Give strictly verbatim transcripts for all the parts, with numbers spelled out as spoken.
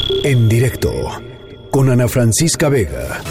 En directo con Ana Francisca Vega.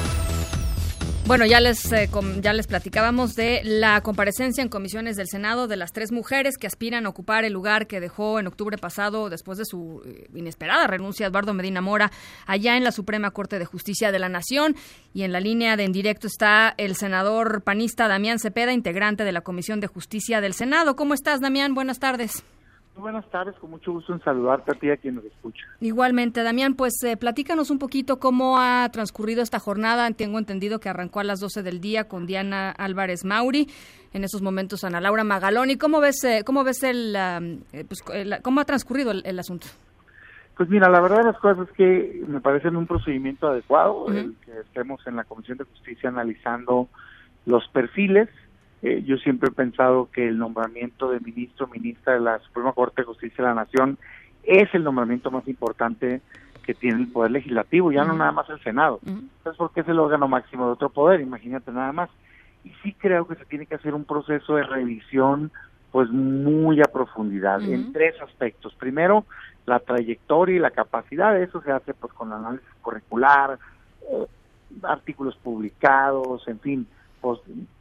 Bueno, ya les eh, com, ya les platicábamos de la comparecencia en comisiones del Senado de las tres mujeres que aspiran a ocupar el lugar que dejó en octubre pasado, después de su eh, inesperada renuncia, Eduardo Medina Mora, allá en la Suprema Corte de Justicia de la Nación. Y en la línea de En Directo está el senador panista Damián Cepeda, integrante de la Comisión de Justicia del Senado. ¿Cómo estás, Damián? Buenas tardes. Muy buenas tardes, con mucho gusto en saludarte a ti y a quien nos escucha. Igualmente, Damián, pues eh, platícanos un poquito cómo ha transcurrido esta jornada. Tengo entendido que arrancó a las doce del día con Diana Álvarez Mauri, en esos momentos Ana Laura Magaloni. ¿Cómo ves, eh, cómo ves el, uh, pues, el, cómo ha transcurrido el, el asunto? Pues mira, la verdad de las cosas es que me parece un procedimiento adecuado, uh-huh. el que estemos en la Comisión de Justicia analizando los perfiles. Eh, yo siempre he pensado que el nombramiento de ministro o ministra de la Suprema Corte de Justicia de la Nación es el nombramiento más importante que tiene el Poder Legislativo, ya uh-huh. no nada más el Senado. Uh-huh. Entonces, porque es el órgano máximo de otro poder, imagínate nada más. Y sí creo que se tiene que hacer un proceso de revisión pues muy a profundidad, uh-huh. en tres aspectos. Primero, la trayectoria y la capacidad, eso se hace pues con análisis curricular, eh, artículos publicados, en fin, pos,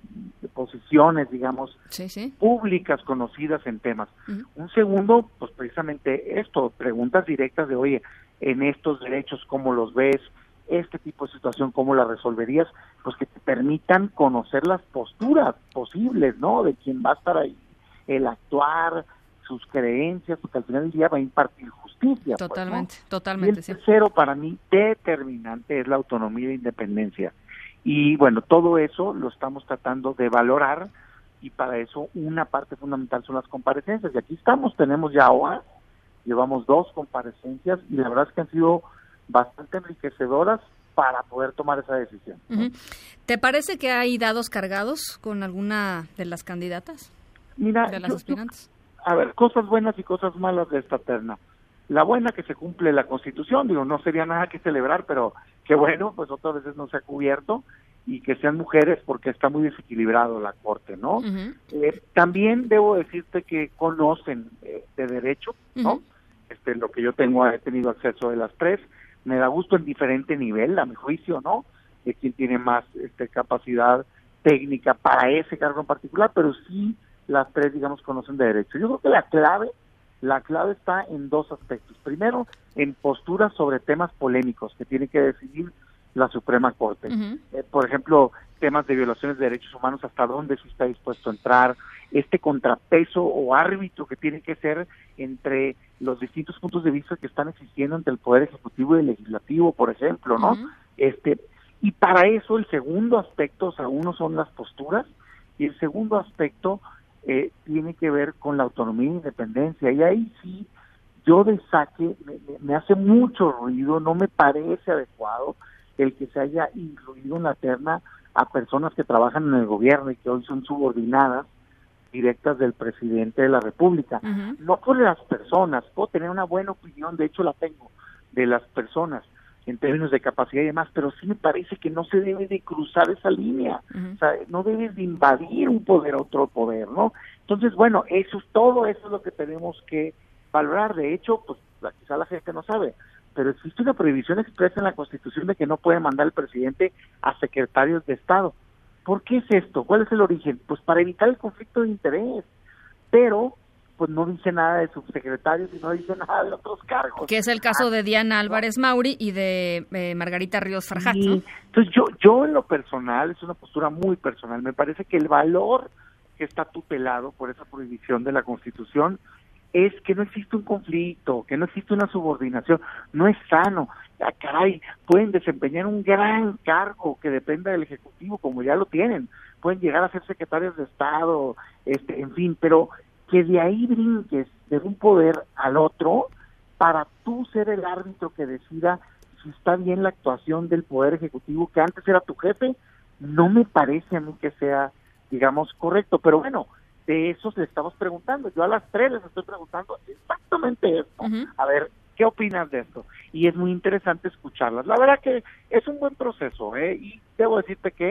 posiciones, digamos, sí, sí. públicas conocidas en temas. Uh-huh. Un segundo, pues precisamente esto, preguntas directas de, oye, en estos derechos, ¿cómo los ves? Este tipo de situación, ¿cómo la resolverías? Pues que te permitan conocer las posturas posibles, ¿no? De quién va a estar ahí, el actuar, sus creencias, porque al final del día va a impartir justicia. Totalmente, pues, ¿no? totalmente. Y el tercero, sí. para mí, determinante es la autonomía e independencia. Y bueno, todo eso lo estamos tratando de valorar, y para eso una parte fundamental son las comparecencias. Y aquí estamos, tenemos ya horas, llevamos dos comparecencias, y la verdad es que han sido bastante enriquecedoras para poder tomar esa decisión, ¿no? Uh-huh. ¿Te parece que hay dados cargados con alguna de las candidatas? Mira, de las yo, aspirantes. Yo, a ver, cosas buenas y cosas malas de esta terna. La buena, que se cumple la Constitución, digo, no sería nada que celebrar, pero qué bueno, pues otras veces no se ha cubierto, y que sean mujeres porque está muy desequilibrado la Corte, ¿no? Uh-huh. Eh, también debo decirte que conocen eh, de derecho, ¿no? Uh-huh. Este, lo que yo tengo, he tenido acceso de las tres, me da gusto en diferente nivel, a mi juicio, ¿no? De quien tiene más este, capacidad técnica para ese cargo en particular, pero sí las tres, digamos, conocen de derecho. Yo creo que la clave, la clave está en dos aspectos. Primero, en posturas sobre temas polémicos que tiene que decidir la Suprema Corte. Uh-huh. Eh, por ejemplo, temas de violaciones de derechos humanos, hasta dónde se está dispuesto a entrar, este contrapeso o árbitro que tiene que ser entre los distintos puntos de vista que están existiendo entre el Poder Ejecutivo y el Legislativo, por ejemplo, ¿no? Uh-huh. Este, y para eso el segundo aspecto, o sea, uno son las posturas, y el segundo aspecto eh, tiene que ver con la autonomía e independencia, y ahí sí, yo de saque, me, me hace mucho ruido, no me parece adecuado el que se haya incluido en la terna a personas que trabajan en el gobierno y que hoy son subordinadas directas del presidente de la República. Uh-huh. No por las personas, puedo tener una buena opinión, de hecho la tengo, de las personas en términos de capacidad y demás, pero sí me parece que no se debe de cruzar esa línea, uh-huh. o sea, no debes de invadir un poder a otro poder, ¿no? Entonces, bueno, eso es todo, eso es lo que tenemos que valorar. De hecho, pues quizá la gente no sabe, pero existe una prohibición expresa en la Constitución de que no puede mandar el presidente a secretarios de Estado. ¿Por qué es esto? ¿Cuál es el origen? Pues para evitar el conflicto de interés, pero pues no dice nada de subsecretarios y no dice nada de otros cargos. Que es el caso ah, de Diana Álvarez Mauri y de eh, Margarita Ríos Farjat, ¿no? Entonces yo, yo en lo personal, es una postura muy personal, me parece que el valor que está tutelado por esa prohibición de la Constitución es que no existe un conflicto, que no existe una subordinación, no es sano. Ah, caray, pueden desempeñar un gran cargo que dependa del Ejecutivo, como ya lo tienen, pueden llegar a ser secretarios de Estado, este, en fin, pero que de ahí brinques de un poder al otro para tú ser el árbitro que decida si está bien la actuación del Poder Ejecutivo, que antes era tu jefe, no me parece a mí que sea, digamos, correcto, pero bueno, de eso le estamos preguntando. Yo a las tres les estoy preguntando exactamente esto. Uh-huh. A ver, ¿qué opinas de esto? Y es muy interesante escucharlas. La verdad que es un buen proceso, ¿eh? Y debo decirte que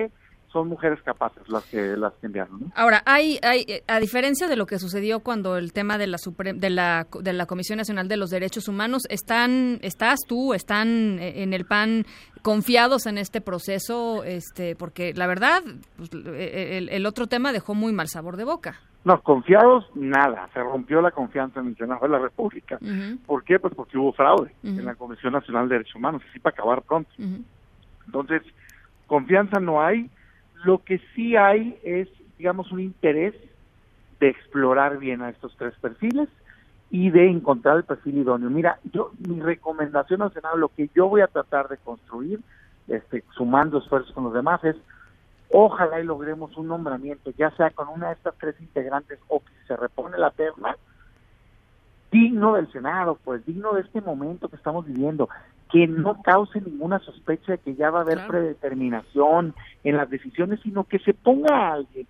son mujeres capaces las que las que enviaron, ¿no? Ahora, hay, hay a diferencia de lo que sucedió cuando el tema de la Supre- de la de la Comisión Nacional de los Derechos Humanos, están estás tú, están en el P A N confiados en este proceso, este, porque la verdad, pues, el, el otro tema dejó muy mal sabor de boca. No, confiados, nada. Se rompió la confianza en el Senado de la República. Uh-huh. ¿Por qué? Pues porque hubo fraude uh-huh. en la Comisión Nacional de Derechos Humanos, así para acabar pronto. Uh-huh. Entonces, confianza no hay. Lo que sí hay es, digamos, un interés de explorar bien a estos tres perfiles y de encontrar el perfil idóneo. Mira, yo mi recomendación al Senado, lo que yo voy a tratar de construir, este, sumando esfuerzos con los demás, es ojalá y logremos un nombramiento, ya sea con una de estas tres integrantes o que se repone la terna, digno del Senado, pues digno de este momento que estamos viviendo, que no cause ninguna sospecha de que ya va a haber claro. predeterminación en las decisiones, sino que se ponga a alguien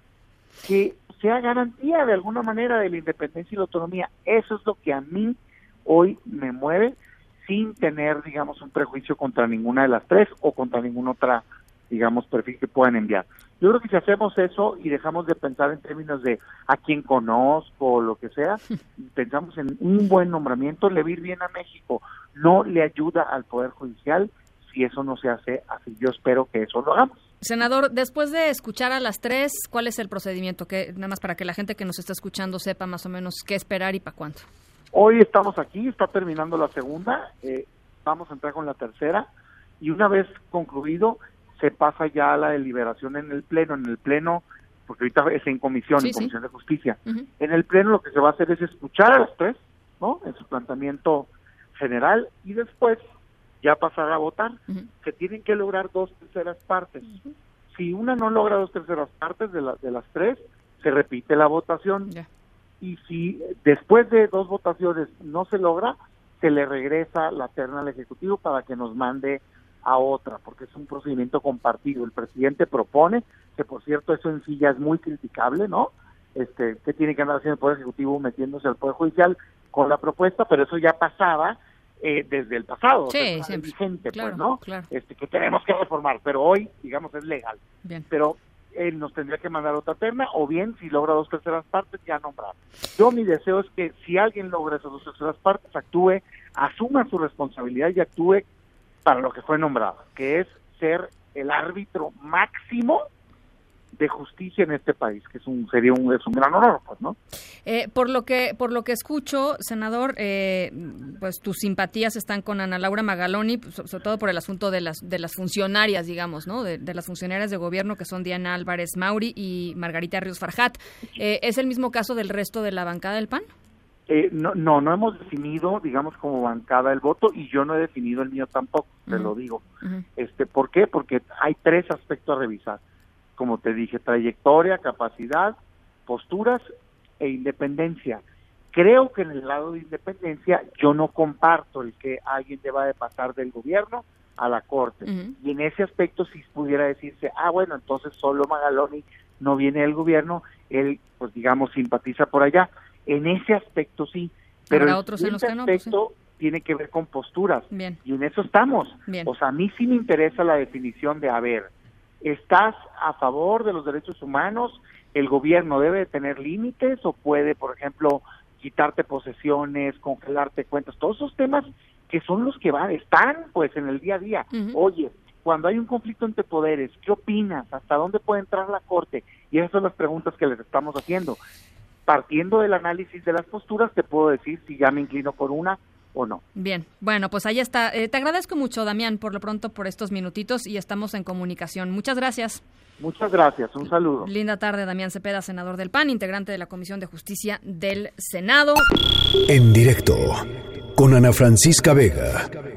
que sea garantía de alguna manera de la independencia y la autonomía. Eso es lo que a mí hoy me mueve, sin tener, digamos, un prejuicio contra ninguna de las tres o contra ninguna otra, digamos, perfil que puedan enviar. Yo creo que si hacemos eso y dejamos de pensar en términos de a quién conozco o lo que sea, pensamos en un buen nombramiento, le va a ir bien a México. No le ayuda al Poder Judicial si eso no se hace así. Yo espero que eso lo hagamos. Senador, después de escuchar a las tres, ¿cuál es el procedimiento? Que nada más para que la gente que nos está escuchando sepa más o menos qué esperar y para cuánto. Hoy estamos aquí, está terminando la segunda, eh, vamos a entrar con la tercera y una vez concluido se pasa ya a la deliberación en el Pleno. En el Pleno, porque ahorita es en comisión, sí, en Comisión sí. de Justicia. Uh-huh. En el Pleno lo que se va a hacer es escuchar a las tres, ¿no?, en su planteamiento general, y después ya pasar a votar. Uh-huh. Se tienen que lograr dos terceras partes. Uh-huh. Si una no logra dos terceras partes de, la, de las tres, se repite la votación. Yeah. Y si después de dos votaciones no se logra, se le regresa la terna al Ejecutivo para que nos mande a otra, porque es un procedimiento compartido. El presidente propone, que por cierto eso en sí ya es muy criticable, ¿no? Este, que tiene que andar haciendo el Poder Ejecutivo metiéndose al Poder Judicial con la propuesta, pero eso ya pasaba eh, desde el pasado, sí, o sea, es vigente, claro, pues, ¿no? Claro. Este, que tenemos que reformar, pero hoy, digamos, es legal. Bien. Pero él nos tendría que mandar otra terna, o bien, si logra dos terceras partes, ya nombrar. Yo mi deseo es que si alguien logra esas dos terceras partes, actúe, asuma su responsabilidad y actúe para lo que fue nombrado, que es ser el árbitro máximo de justicia en este país, que es un sería un es un gran honor, pues, ¿no? Eh, por lo que por lo que escucho, senador, eh, pues tus simpatías están con Ana Laura Magaloni, pues, sobre todo por el asunto de las de las funcionarias, digamos, ¿no? De, de las funcionarias de gobierno que son Diana Álvarez Mauri y Margarita Ríos Farjat. Eh, ¿Es el mismo caso del resto de la bancada del P A N? Eh, no, no, no hemos definido, digamos, como bancada el voto, y yo no he definido el mío tampoco, uh-huh. te lo digo. Uh-huh. Este, ¿por qué? Porque hay tres aspectos a revisar. Como te dije, trayectoria, capacidad, posturas e independencia. Creo que en el lado de independencia yo no comparto el que alguien deba de pasar del gobierno a la Corte. Uh-huh. Y en ese aspecto sí pudiera decirse, ah, bueno, entonces solo Magaloni no viene del gobierno, él, pues digamos, simpatiza por allá. En ese aspecto sí, pero el otros en los aspecto que no, pues, sí. tiene que ver con posturas. Bien. Y en eso estamos. Bien. O sea, a mí sí me interesa la definición de, a ver, ¿estás a favor de los derechos humanos? ¿El gobierno debe de tener límites o puede, por ejemplo, quitarte posesiones, congelarte cuentas? Todos esos temas que son los que van, están pues en el día a día. Uh-huh. Oye, cuando hay un conflicto entre poderes, ¿qué opinas? ¿Hasta dónde puede entrar la Corte? Y esas son las preguntas que les estamos haciendo. Partiendo del análisis de las posturas, te puedo decir si ya me inclino por una o no. Bien, bueno, pues ahí está. Eh, te agradezco mucho, Damián, por lo pronto por estos minutitos y estamos en comunicación. Muchas gracias. Muchas gracias, un saludo. Linda tarde, Damián Cepeda, senador del P A N, integrante de la Comisión de Justicia del Senado. En directo, con Ana Francisca Vega.